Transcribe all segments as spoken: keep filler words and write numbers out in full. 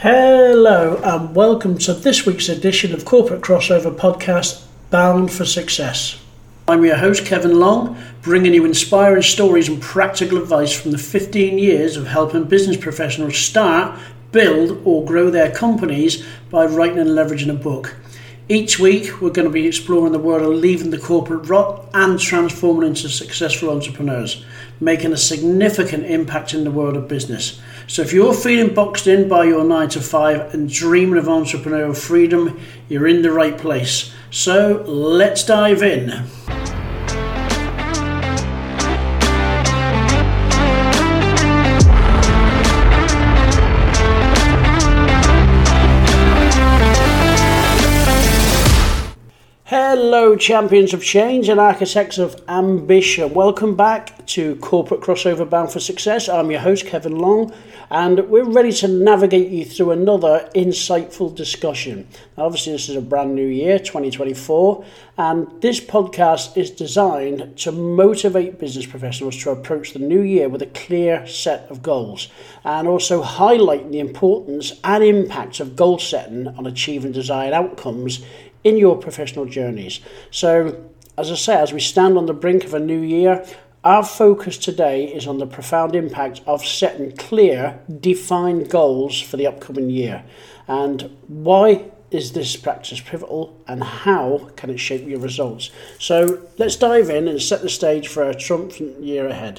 Hello and welcome to this week's edition of Corporate Crossover Podcast, Bound for Success. I'm your host Kevin Long, bringing you inspiring stories and practical advice from the fifteen years of helping business professionals start, build or grow their companies by writing and leveraging a book. Each week we're going to be exploring the world of leaving the corporate rut and transforming into successful entrepreneurs, making a significant impact in the world of business. So if you're feeling boxed in by your nine to five and dreaming of entrepreneurial freedom, you're in the right place. So let's dive in. Hello champions of change and architects of ambition. Welcome back to Corporate Crossover Bound for Success. I'm your host Kevin Long and we're ready to navigate you through another insightful discussion. Now, obviously this is a brand new year, twenty twenty-four, and this podcast is designed to motivate business professionals to approach the new year with a clear set of goals and also highlight the importance and impact of goal setting on achieving desired outcomes in your professional journeys. So, as I say, as we stand on the brink of a new year, our focus today is on the profound impact of setting clear, defined goals for the upcoming year. And why is this practice pivotal and how can it shape your results? So, let's dive in and set the stage for a triumphant year ahead.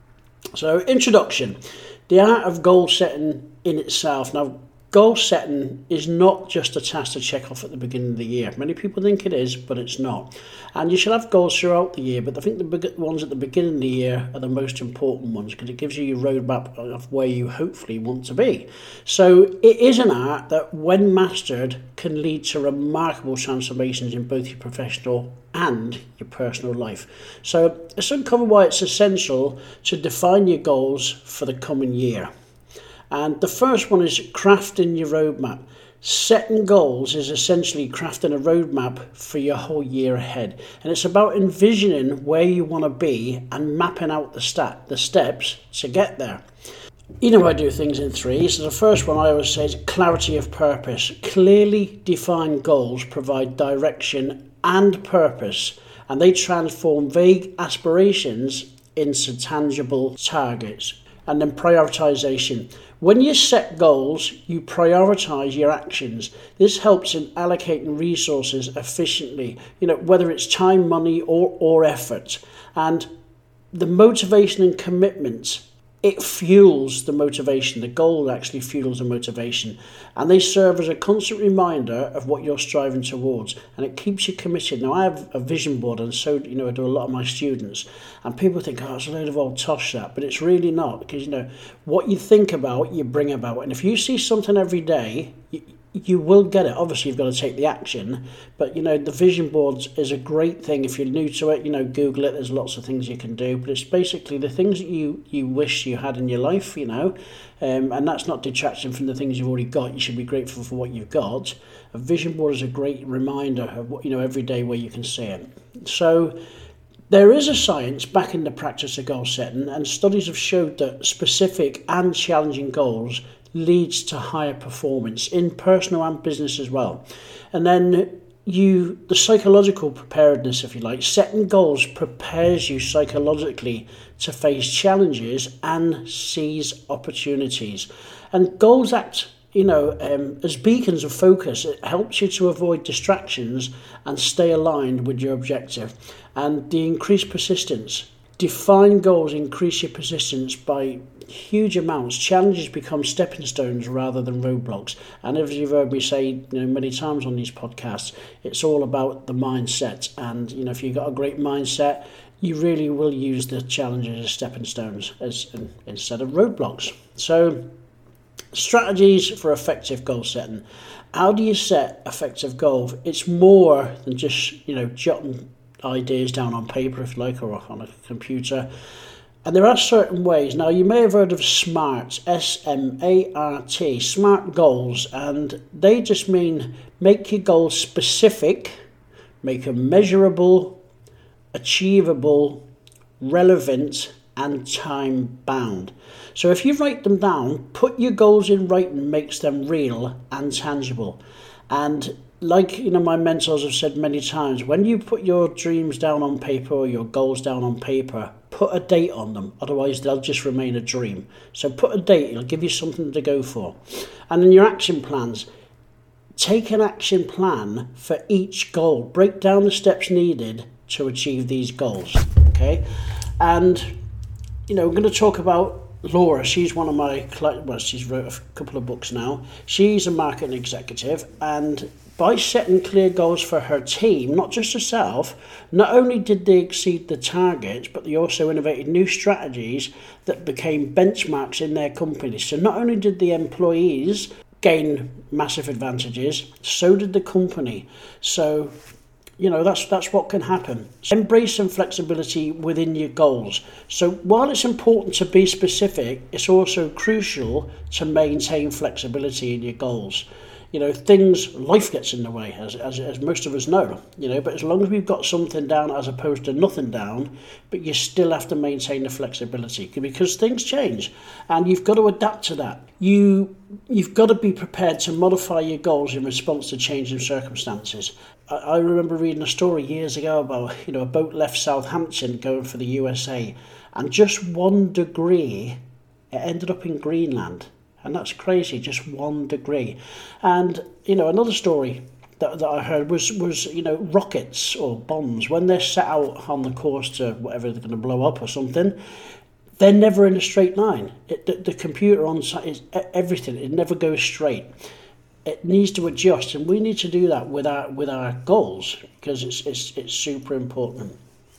So, introduction. The art of goal setting in itself. Now, goal setting is not just a task to check off at the beginning of the year. Many people think it is, but it's not. And you should have goals throughout the year, but I think the big ones at the beginning of the year are the most important ones because it gives you your roadmap of where you hopefully want to be. So it is an art that, when mastered, can lead to remarkable transformations in both your professional and your personal life. So let's uncover why it's essential to define your goals for the coming year. And the first one is crafting your roadmap. Setting goals is essentially crafting a roadmap for your whole year ahead. And it's about envisioning where you want to be and mapping out the stat, the steps to get there. You know, I do things in three. So the first one I always say is clarity of purpose. Clearly defined goals provide direction and purpose, and they transform vague aspirations into tangible targets. And then prioritization. When you set goals, you prioritize your actions. This helps in allocating resources efficiently, you know, whether it's time, money, or, or effort. And the motivation and commitment, it fuels the motivation. The goal actually fuels the motivation. And they serve as a constant reminder of what you're striving towards. And it keeps you committed. Now, I have a vision board, and so, you know, I do a lot of my students. And people think, oh, it's a load of old tosh that. But it's really not. Because, you know, what you think about, you bring about. And if you see something every day, you, you will get it. Obviously, you've got to take the action. But, you know, the vision boards is a great thing. If you're new to it, you know, Google it. There's lots of things you can do. But it's basically the things that you, you wish you had in your life, you know. Um, and that's not detraction from the things you've already got. You should be grateful for what you've got. A vision board is a great reminder of what, you know, every day where you can see it. So there is a science backing the practice of goal setting, and studies have showed that specific and challenging goals leads to higher performance in personal and business as well. And then you, the psychological preparedness, if you like, setting goals prepares you psychologically to face challenges and seize opportunities. And goals act, you know, um, as beacons of focus. It helps you to avoid distractions and stay aligned with your objective. And the increased persistence. Defined goals increase your persistence by huge amounts. Challenges become stepping stones rather than roadblocks. And as you've heard me say, you know, many times on these podcasts, it's all about the mindset. And, you know, if you've got a great mindset, you really will use the challenges as stepping stones as instead of roadblocks. So, strategies for effective goal setting. How do you set effective goals? It's more than just, you know, jotting ideas down on paper, if you like, or on a computer. And there are certain ways. Now, you may have heard of SMART, S M A R T, SMART goals, and they just mean make your goals specific, make them measurable, achievable, relevant, and time bound. So if you write them down, put your goals in writing makes them real and tangible. And like, you know, my mentors have said many times, when you put your dreams down on paper or your goals down on paper, put a date on them. Otherwise, they'll just remain a dream. So put a date. It'll give you something to go for. And in your action plans, take an action plan for each goal. Break down the steps needed to achieve these goals. Okay? And, you know, we're going to talk about Laura. She's one of my, well, she's wrote a couple of books now. She's a marketing executive, and by setting clear goals for her team, not just herself, not only did they exceed the targets, but they also innovated new strategies that became benchmarks in their company. So not only did the employees gain massive advantages, so did the company. So, you know, that's that's what can happen. So embrace some flexibility within your goals. So while it's important to be specific, it's also crucial to maintain flexibility in your goals. You know, things, life gets in the way, as, as as most of us know, you know, but as long as we've got something down as opposed to nothing down, but you still have to maintain the flexibility because things change and you've got to adapt to that. You, you've got to be prepared to modify your goals in response to changing circumstances. I, I remember reading a story years ago about, you know, a boat left Southampton going for the U S A, and just one degree, it ended up in Greenland. And that's crazy, just one degree. And, you know, another story that, that I heard was, was, you know, rockets or bombs, when they're set out on the course to whatever they're going to blow up or something, they're never in a straight line. It, the, the computer on site is everything. It never goes straight. It needs to adjust, and we need to do that with our with our goals because it's it's it's super important.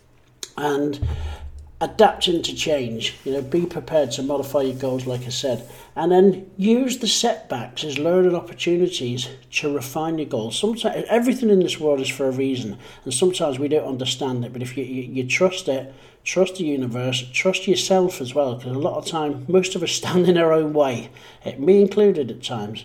And adapting to change, you know, be prepared to modify your goals, like I said, and then use the setbacks as learning opportunities to refine your goals. Sometimes everything in this world is for a reason, and sometimes we don't understand it. But if you you, you trust it, trust the universe, trust yourself as well, because a lot of time most of us stand in our own way, me included at times.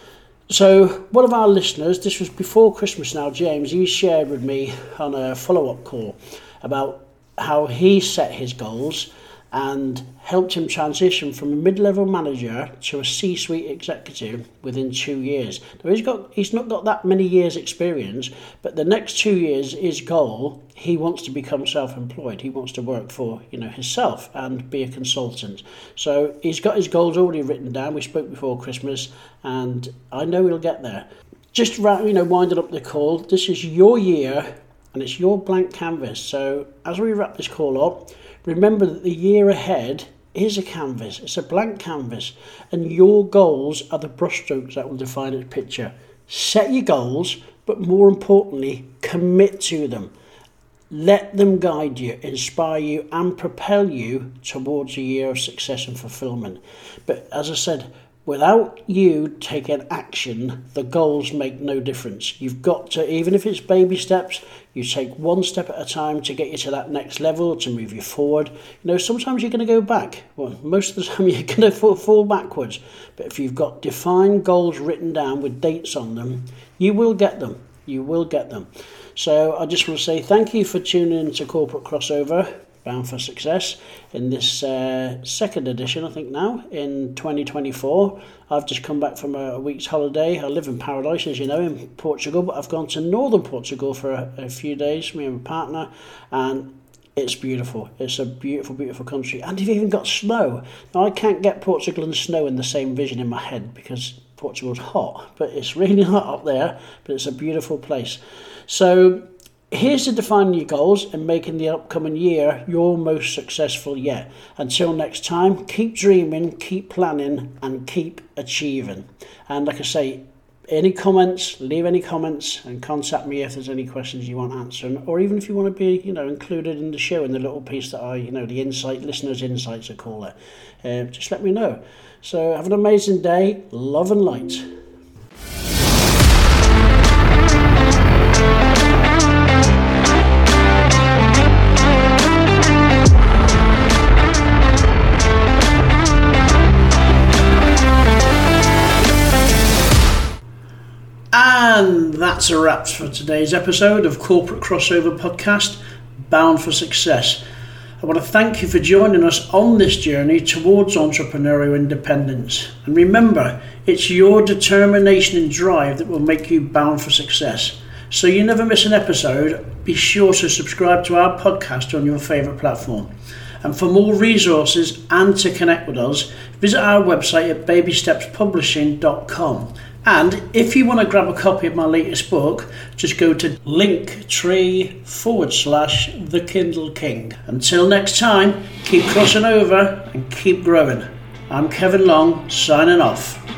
So one of our listeners, this was before Christmas now, James, he shared with me on a follow-up call about how he set his goals and helped him transition from a mid-level manager to a C-suite executive within two years. Now he's got he's not got that many years experience, but the next two years, his goal, he wants to become self-employed. He wants to work for, you know, himself and be a consultant. So he's got his goals already written down. We spoke before Christmas, and I know he'll get there. Just, you know, winding up the call, this is your year, and it's your blank canvas. So as we wrap this call up, remember that the year ahead is a canvas. It's a blank canvas, and your goals are the brushstrokes that will define its picture. Set your goals, but more importantly, commit to them. Let them guide you, inspire you, and propel you towards a year of success and fulfillment. But as I said, without you taking action, the goals make no difference. You've got to, even if it's baby steps, you take one step at a time to get you to that next level, to move you forward. You know, sometimes you're going to go back. Well, most of the time you're going to fall, fall backwards. But if you've got defined goals written down with dates on them, you will get them. You will get them. So I just want to say thank you for tuning in to Corporate Crossover, Bound for Success, in this uh, second edition, I think now, in twenty twenty-four. I've just come back from a, a week's holiday. I live in paradise, as you know, in Portugal, but I've gone to northern Portugal for a, a few days, me and my partner, and it's beautiful. It's a beautiful, beautiful country, and you've even got snow. Now, I can't get Portugal and snow in the same vision in my head because Portugal's hot, but it's really hot up there, but it's a beautiful place. So here's to defining your goals and making the upcoming year your most successful yet. Until next time, keep dreaming, keep planning, and keep achieving. And like I say, any comments, leave any comments and contact me if there's any questions you want answering, or even if you want to be, you know, included in the show in the little piece that I, you know, the insight, listeners' insights I call it. Uh, just let me know. So have an amazing day. Love and light. And that's a wrap for today's episode of Corporate Crossover Podcast, Bound for Success. I want to thank you for joining us on this journey towards entrepreneurial independence. And remember, it's your determination and drive that will make you bound for success. So you never miss an episode, be sure to subscribe to our podcast on your favourite platform. And for more resources and to connect with us, visit our website at baby steps publishing dot com. And if you want to grab a copy of my latest book, just go to linktree forward slash the Kindle King. Until next time, keep crossing over and keep growing. I'm Kevin Long, signing off.